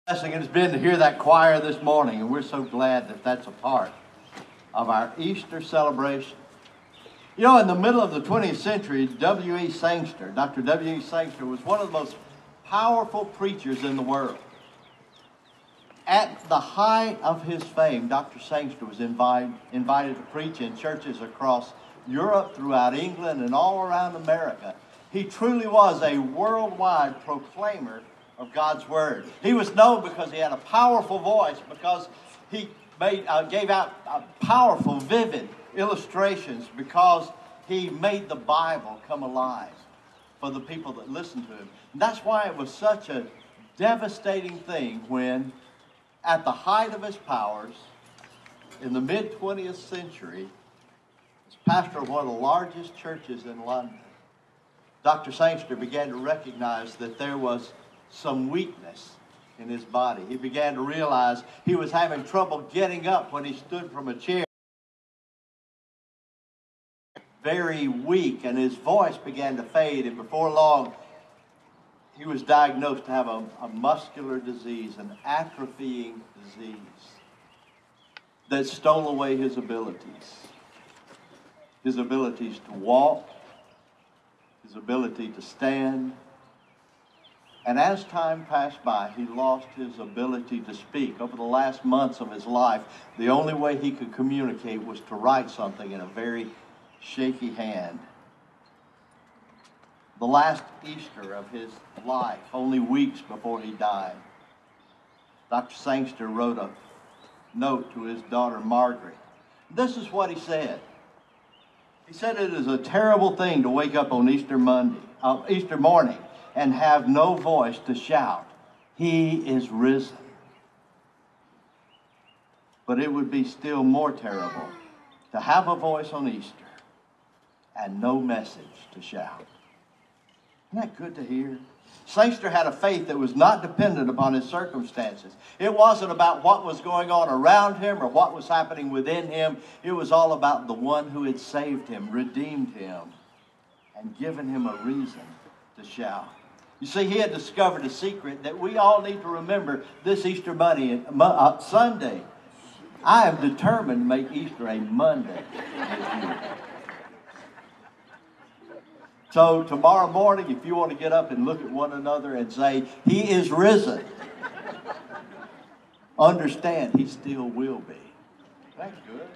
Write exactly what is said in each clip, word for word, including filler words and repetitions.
Blessing it has been to hear that choir this morning, and we're so glad that that's a part of our Easter celebration. You know, in the middle of the twentieth century, W E Sangster, Doctor W E Sangster, was one of the most powerful preachers in the world. At the height of his fame, Doctor Sangster was invite, invited to preach in churches across Europe, throughout England, and all around America. He truly was a worldwide proclaimer of God's Word. He was known because he had a powerful voice, because he made, uh, gave out uh, powerful, vivid illustrations, because he made the Bible come alive for the people that listened to him. And that's why it was such a devastating thing when, at the height of his powers, in the mid-twentieth century, as pastor of one of the largest churches in London, Doctor Sangster began to recognize that there was some weakness in his body. He began to realize he was having trouble getting up when he stood from a chair. Very weak, and his voice began to fade, and before long, he was diagnosed to have a, a muscular disease, an atrophying disease that stole away his abilities. His abilities to walk, his ability to stand. And as time passed by, he lost his ability to speak. Over the last months of his life, the only way he could communicate was to write something in a very shaky hand. The last Easter of his life, only weeks before he died, Doctor Sangster wrote a note to his daughter Margaret. This is what he said. He said, "It is a terrible thing to wake up on Easter Monday, uh, Easter morning, and have no voice to shout, 'He is risen.' But it would be still more terrible to have a voice on Easter and no message to shout." Isn't that good to hear? Sangster had a faith that was not dependent upon his circumstances. It wasn't about what was going on around him or what was happening within him. It was all about the one who had saved him, redeemed him, and given him a reason to shout. You see, he had discovered a secret that we all need to remember this Easter Monday, uh, Sunday. I am determined to make Easter a Monday this year. So tomorrow morning, if you want to get up and look at one another and say, "He is risen," understand he still will be. That's good.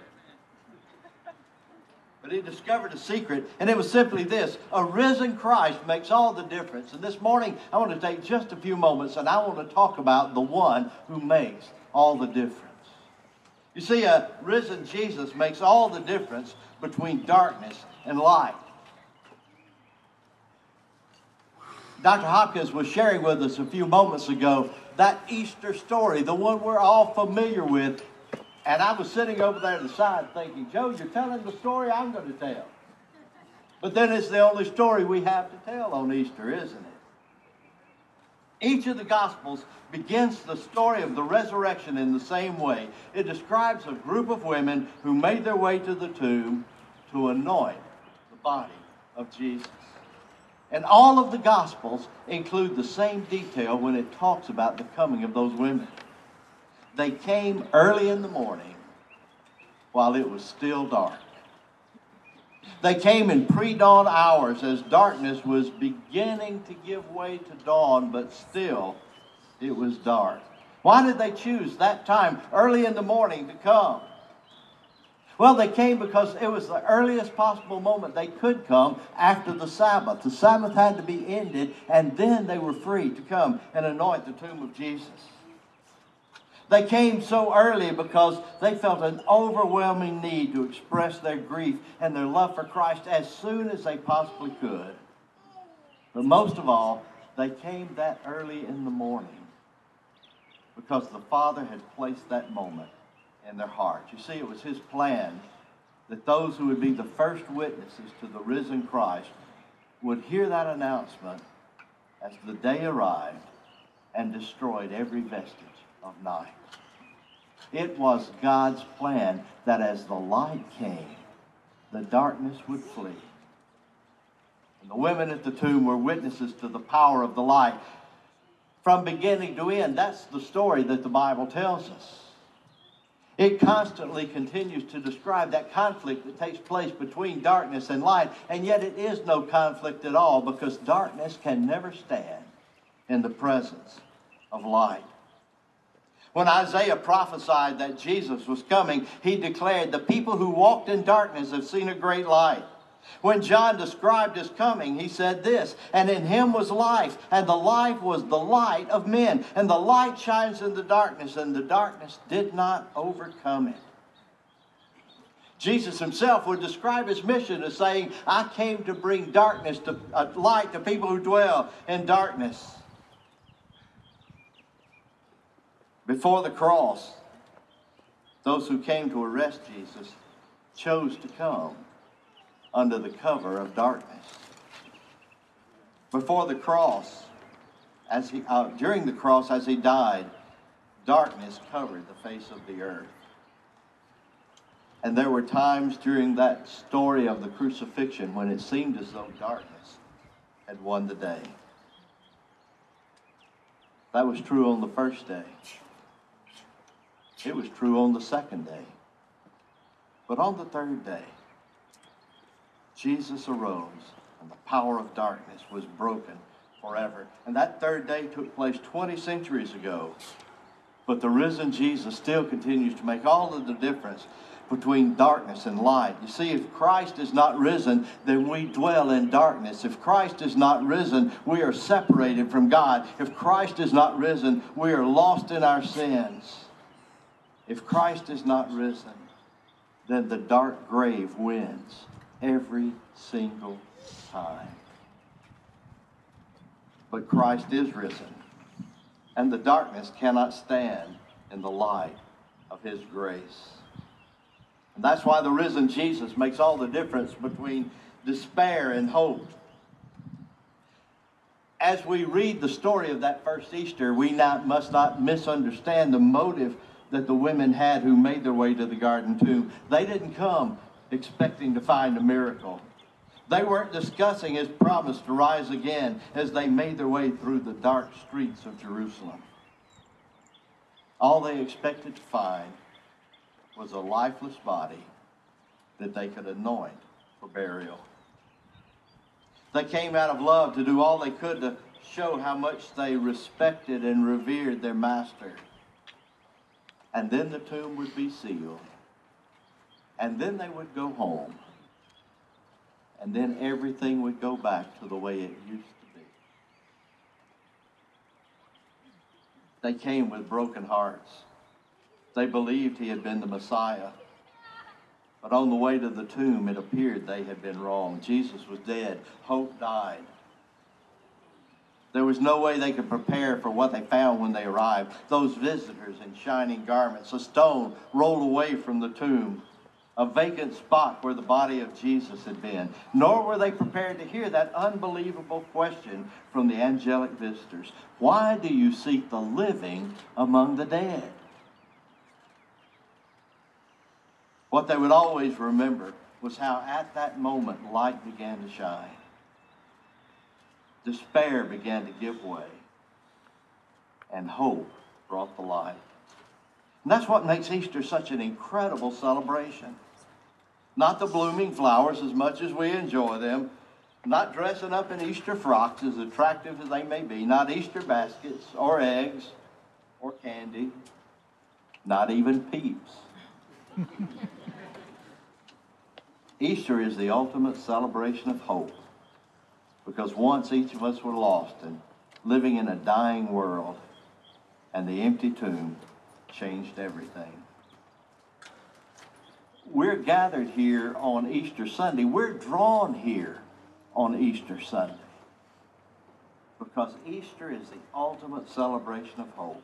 But he discovered a secret, and it was simply this: a risen Christ makes all the difference. And this morning, I want to take just a few moments, and I want to talk about the one who makes all the difference. You see, a risen Jesus makes all the difference between darkness and light. Doctor Hopkins was sharing with us a few moments ago that Easter story, the one we're all familiar with. And I was sitting over there to the side thinking, "Joe, you're telling the story I'm going to tell." But then it's the only story we have to tell on Easter, isn't it? Each of the Gospels begins the story of the resurrection in the same way. It describes a group of women who made their way to the tomb to anoint the body of Jesus. And all of the Gospels include the same detail when it talks about the coming of those women. They came early in the morning while it was still dark. They came in pre-dawn hours as darkness was beginning to give way to dawn, but still it was dark. Why did they choose that time, early in the morning, to come? Well, they came because it was the earliest possible moment they could come after the Sabbath. The Sabbath had to be ended, and then they were free to come and anoint the tomb of Jesus. They came so early because they felt an overwhelming need to express their grief and their love for Christ as soon as they possibly could. But most of all, they came that early in the morning because the Father had placed that moment in their hearts. You see, it was his plan that those who would be the first witnesses to the risen Christ would hear that announcement as the day arrived and destroyed every vestige of night. It was God's plan that as the light came, the darkness would flee. And the women at the tomb were witnesses to the power of the light. from beginning to end. That's the story that the Bible tells us. It constantly continues to describe that conflict that takes place between darkness and light, and yet it is no conflict at all, because darkness can never stand in the presence of light. When Isaiah prophesied that Jesus was coming, he declared, "The people who walked in darkness have seen a great light." When John described his coming, he said this, "And in him was life, and the life was the light of men. And the light shines in the darkness, and the darkness did not overcome it." Jesus himself would describe his mission as saying, "I came to bring darkness to uh, light to people who dwell in darkness." Before the cross, those who came to arrest Jesus chose to come under the cover of darkness. Before the cross, as he, uh, during the cross, as he died, darkness covered the face of the earth. And there were times during that story of the crucifixion when it seemed as though darkness had won the day. That was true on the first day. It was true on the second day. But on the third day, Jesus arose, and the power of darkness was broken forever. And that third day took place twenty centuries ago. But the risen Jesus still continues to make all of the difference between darkness and light. You see, if Christ is not risen, then we dwell in darkness. If Christ is not risen, we are separated from God. If Christ is not risen, we are lost in our sins. If Christ is not risen, then the dark grave wins every single time. But Christ is risen, and the darkness cannot stand in the light of his grace. And that's why the risen Jesus makes all the difference between despair and hope. As we read the story of that first Easter, we not, must not misunderstand the motive that the women had who made their way to the garden tomb. They didn't come expecting to find a miracle. They weren't discussing his promise to rise again as they made their way through the dark streets of Jerusalem. All they expected to find was a lifeless body that they could anoint for burial. They came out of love to do all they could to show how much they respected and revered their master. And then the tomb would be sealed. And then they would go home. And then everything would go back to the way it used to be. They came with broken hearts. They believed he had been the Messiah. But on the way to the tomb, it appeared they had been wrong. Jesus was dead. Hope died. There was no way they could prepare for what they found when they arrived. Those visitors in shining garments, a stone rolled away from the tomb, a vacant spot where the body of Jesus had been. Nor were they prepared to hear that unbelievable question from the angelic visitors. Why do you seek the living among the dead? What they would always remember was how at that moment light began to shine. Despair began to give way, and hope brought the light. And that's what makes Easter such an incredible celebration. Not the blooming flowers as much as we enjoy them, not dressing up in Easter frocks as attractive as they may be, not Easter baskets or eggs or candy, not even Peeps. Easter is the ultimate celebration of hope. Because once each of us were lost and living in a dying world, and the empty tomb changed everything. We're gathered here on Easter Sunday. We're drawn here on Easter Sunday because Easter is the ultimate celebration of hope.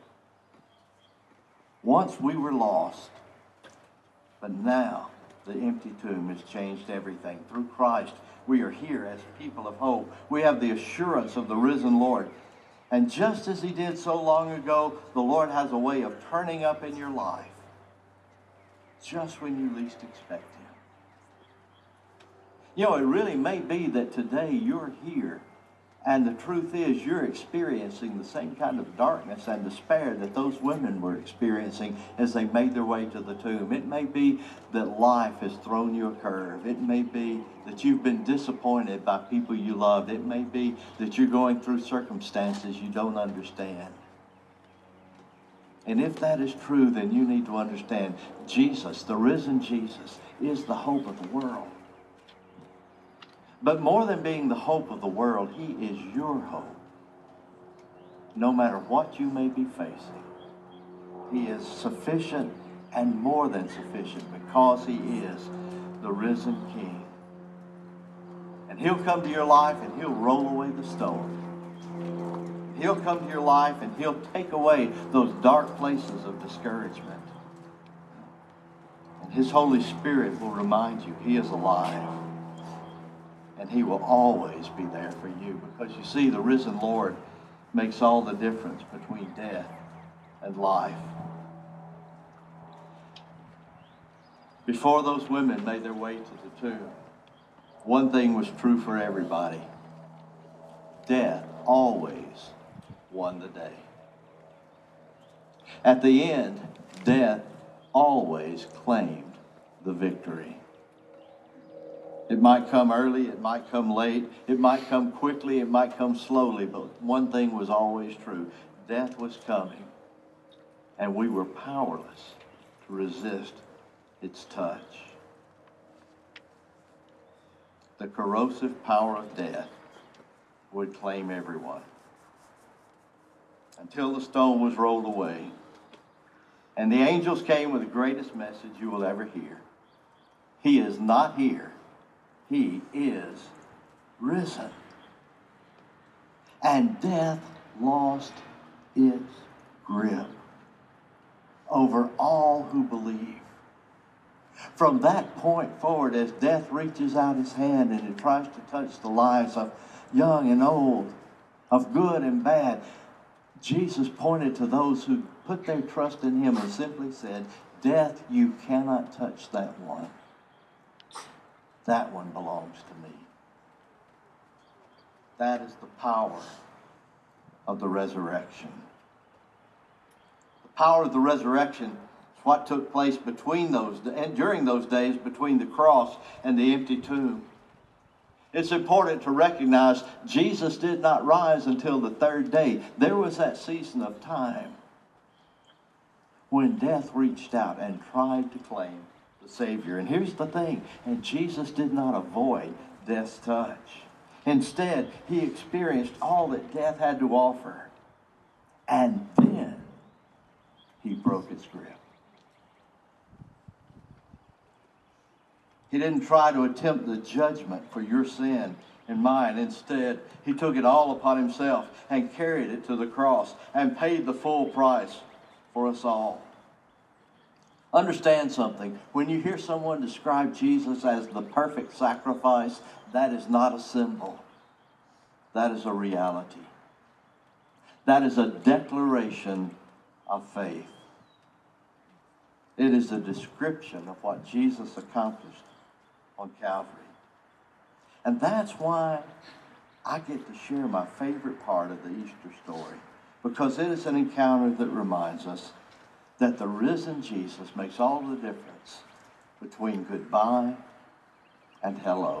Once we were lost, but now the empty tomb has changed everything. Through Christ, we are here as people of hope. We have the assurance of the risen Lord. And just as he did so long ago, the Lord has a way of turning up in your life just when you least expect him. You know, it really may be that today you're here And the truth is, you're experiencing the same kind of darkness and despair that those women were experiencing as they made their way to the tomb. It may be that life has thrown you a curve. It may be that you've been disappointed by people you loved. It may be that you're going through circumstances you don't understand. And if that is true, then you need to understand Jesus, the risen Jesus, is the hope of the world. But more than being the hope of the world, he is your hope. No matter what you may be facing, he is sufficient and more than sufficient because he is the risen King. And he'll come to your life and he'll roll away the stone. He'll come to your life and he'll take away those dark places of discouragement. And his Holy Spirit will remind you he is alive. And he will always be there for you. Because you see, the risen Lord makes all the difference between death and life. Before those women made their way to the tomb, one thing was true for everybody. Death always won the day. At the end, death always claimed the victory. It might come early, it might come late, it might come quickly, it might come slowly, but one thing was always true. Death was coming, and we were powerless to resist its touch. The corrosive power of death would claim everyone until the stone was rolled away. And the angels came with the greatest message you will ever hear. He is not here. He is risen. And death lost its grip over all who believe. From that point forward, as death reaches out his hand and it tries to touch the lives of young and old, of good and bad, Jesus pointed to those who put their trust in him and simply said, "Death, you cannot touch that one. That one belongs to me." That is the power of the resurrection. The power of the resurrection is what took place between those and during those days between the cross and the empty tomb. It's important to recognize Jesus did not rise until the third day. There was that season of time when death reached out and tried to claim the Savior. And here's the thing, and Jesus did not avoid death's touch. Instead, he experienced all that death had to offer. And then he broke its grip. He didn't try to attempt the judgment for your sin and mine. Instead, he took it all upon himself and carried it to the cross and paid the full price for us all. Understand something. When you hear someone describe Jesus as the perfect sacrifice, that is not a symbol. That is a reality. That is a declaration of faith. It is a description of what Jesus accomplished on Calvary. And that's why I get to share my favorite part of the Easter story, because it is an encounter that reminds us that the risen Jesus makes all the difference between goodbye and hello.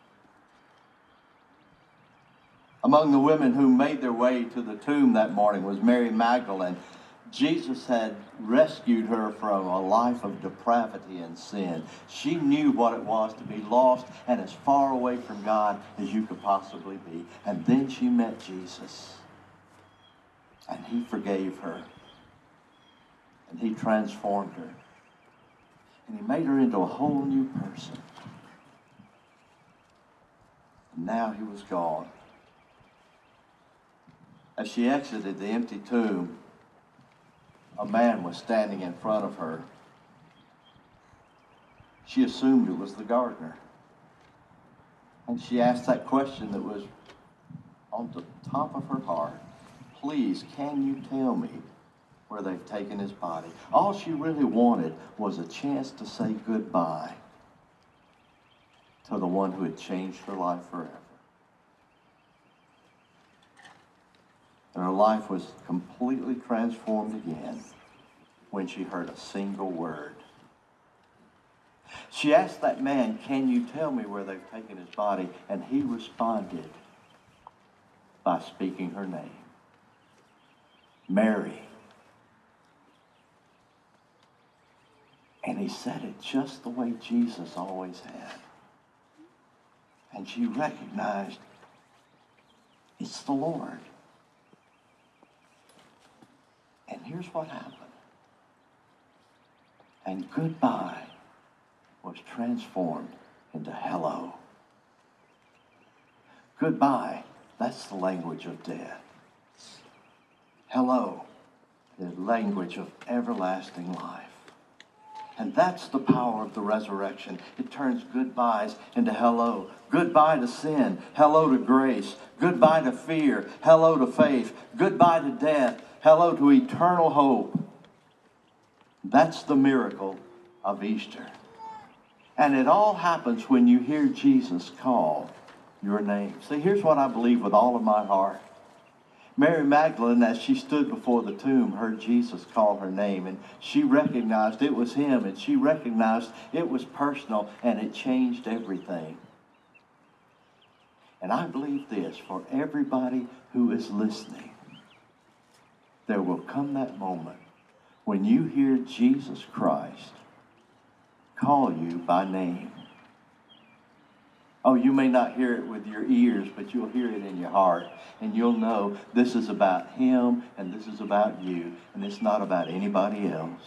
Among the women who made their way to the tomb that morning was Mary Magdalene. Jesus had rescued her from a life of depravity and sin. She knew what it was to be lost and as far away from God as you could possibly be. And then she met Jesus. And he forgave her. And he transformed her. And he made her into a whole new person. And now he was gone. As she exited the empty tomb, a man was standing in front of her. She assumed it was the gardener. And she asked that question that was on the top of her heart. "Please, can you tell me where they've taken his body?" All she really wanted was a chance to say goodbye to the one who had changed her life forever. And her life was completely transformed again when she heard a single word. She asked that man, "Can you tell me where they've taken his body?" And he responded by speaking her name, Mary. And he said it just the way Jesus always had. And she recognized it's the Lord. And here's what happened. And goodbye was transformed into hello. Goodbye, that's the language of death. Hello, the language of everlasting life. And that's the power of the resurrection. It turns goodbyes into hello. Goodbye to sin. Hello to grace. Goodbye to fear. Hello to faith. Goodbye to death. Hello to eternal hope. That's the miracle of Easter. And it all happens when you hear Jesus call your name. See, here's what I believe with all of my heart. Mary Magdalene, as she stood before the tomb, heard Jesus call her name, and she recognized it was him, and she recognized it was personal, and it changed everything. And I believe this, for everybody who is listening, there will come that moment when you hear Jesus Christ call you by name. Oh, you may not hear it with your ears, but you'll hear it in your heart. And you'll know this is about him and this is about you. And it's not about anybody else.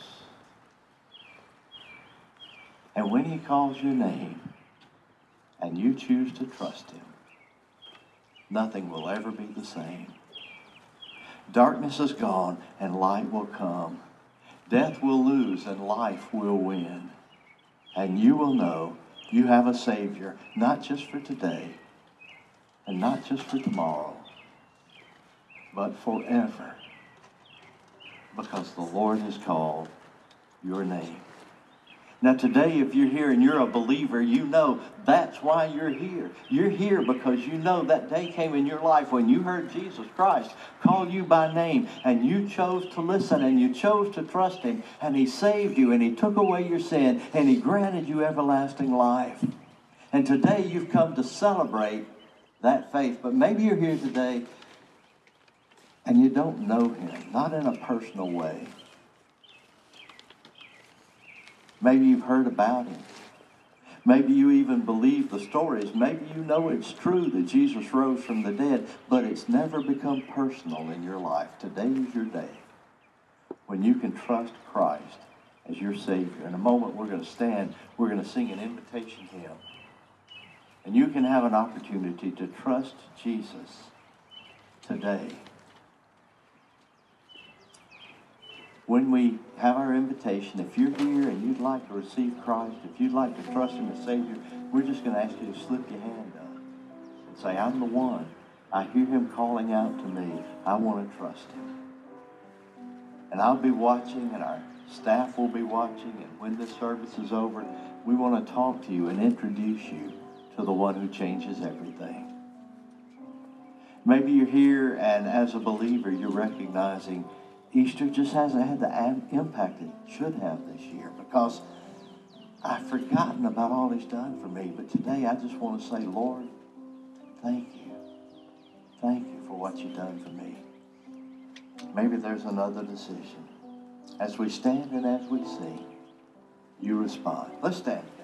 And when he calls your name and you choose to trust him, nothing will ever be the same. Darkness is gone and light will come. Death will lose and life will win. And you will know you have a Savior, not just for today and not just for tomorrow, but forever, because the Lord has called your name. Now today, if you're here and you're a believer, you know that's why you're here. You're here because you know that day came in your life when you heard Jesus Christ call you by name, and you chose to listen, and you chose to trust him, and he saved you, and he took away your sin, and he granted you everlasting life. And today you've come to celebrate that faith. But maybe you're here today and you don't know him, not in a personal way. Maybe you've heard about him. Maybe you even believe the stories. Maybe you know it's true that Jesus rose from the dead, but it's never become personal in your life. Today is your day when you can trust Christ as your Savior. In a moment, we're going to stand. We're going to sing an invitation hymn. And you can have an opportunity to trust Jesus today. When we have our invitation, if you're here and you'd like to receive Christ, if you'd like to trust him as Savior, we're just going to ask you to slip your hand up and say, "I'm the one. I hear him calling out to me. I want to trust him." And I'll be watching, and our staff will be watching, and when this service is over, we want to talk to you and introduce you to the one who changes everything. Maybe you're here, and as a believer, you're recognizing Easter just hasn't had the impact it should have this year, because I've forgotten about all he's done for me. But today I just want to say, Lord, thank you. Thank you for what you've done for me. Maybe there's another decision. As we stand and as we sing, you respond. Let's stand.